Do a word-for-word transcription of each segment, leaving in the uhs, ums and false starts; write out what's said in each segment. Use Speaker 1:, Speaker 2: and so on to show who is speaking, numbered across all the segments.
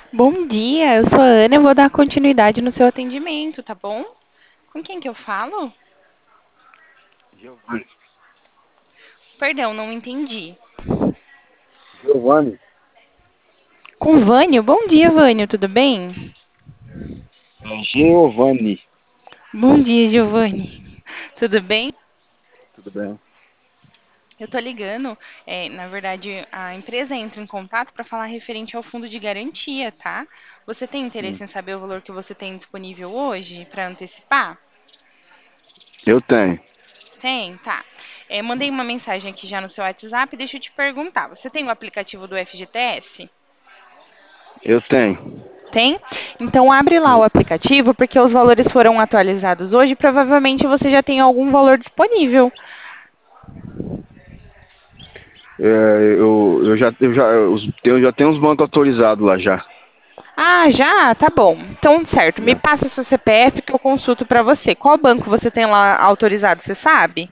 Speaker 1: Bom dia, eu sou a Ana, eu vou dar continuidade no seu atendimento, tá bom? Com quem que eu falo?
Speaker 2: Giovanni.
Speaker 1: Perdão, não entendi.
Speaker 2: Giovanni.
Speaker 1: Com o Vânio? Bom dia, Vânio, tudo bem?
Speaker 2: É Giovanni.
Speaker 1: Bom dia, Giovanni. Tudo bem?
Speaker 2: Tudo bem?
Speaker 1: Eu tô ligando, é, na verdade, a empresa entra em contato para falar referente ao fundo de garantia, tá? Você tem
Speaker 2: Sim.
Speaker 1: interesse em saber o valor que você tem disponível hoje para antecipar?
Speaker 2: Eu tenho.
Speaker 1: Tem? Tá. É, mandei uma mensagem aqui já no seu WhatsApp, deixa eu te perguntar. Você tem o aplicativo do F G T S?
Speaker 2: Eu tenho.
Speaker 1: Tem? Então abre lá o
Speaker 2: Sim.
Speaker 1: aplicativo, porque os valores foram atualizados hoje, provavelmente você já tem algum valor disponível.
Speaker 2: É, eu, eu já, eu já, eu, eu já tenho uns bancos autorizados lá já.
Speaker 1: Ah, já? Tá bom. Então, certo. Me
Speaker 2: Já.
Speaker 1: passa o seu C P F que eu consulto para você. Qual banco você tem lá autorizado, você sabe?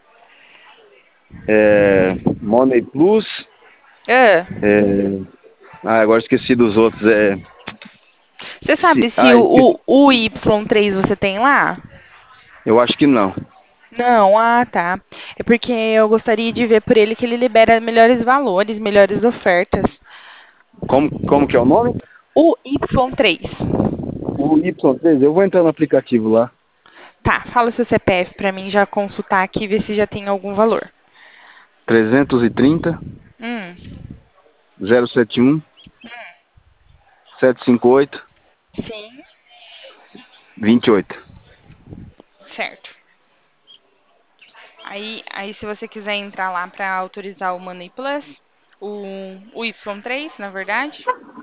Speaker 2: É, Money Plus.
Speaker 1: Ah,
Speaker 2: É, ah, agora esqueci dos outros. É,
Speaker 1: você
Speaker 2: se,
Speaker 1: sabe se
Speaker 2: ah, esqueci.
Speaker 1: o, o, o Y três você tem lá?
Speaker 2: Eu acho que não.
Speaker 1: Não, ah, tá. É porque eu gostaria de ver por ele que ele libera melhores valores, melhores ofertas.
Speaker 2: Como, como que é o nome?
Speaker 1: O Y três.
Speaker 2: O Y três. Eu vou entrar no aplicativo lá.
Speaker 1: Tá, fala o seu C P F pra mim já consultar aqui e ver se já tem algum valor.
Speaker 2: trezentos e trinta,
Speaker 1: Hum,
Speaker 2: zero setenta e um, setecentos e cinquenta e oito,
Speaker 1: sim,
Speaker 2: vinte e oito.
Speaker 1: certo. Aí, aí se você quiser entrar lá pra autorizar o Money Plus, o, o Y três, na verdade.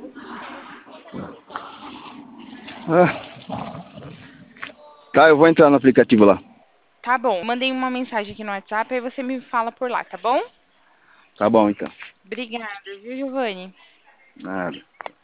Speaker 2: Ah, tá, eu vou entrar no aplicativo lá.
Speaker 1: Tá bom, mandei uma mensagem aqui no WhatsApp, aí você me fala por lá, tá bom?
Speaker 2: Tá bom, então.
Speaker 1: Obrigada, viu, Giovanni?
Speaker 2: Nada.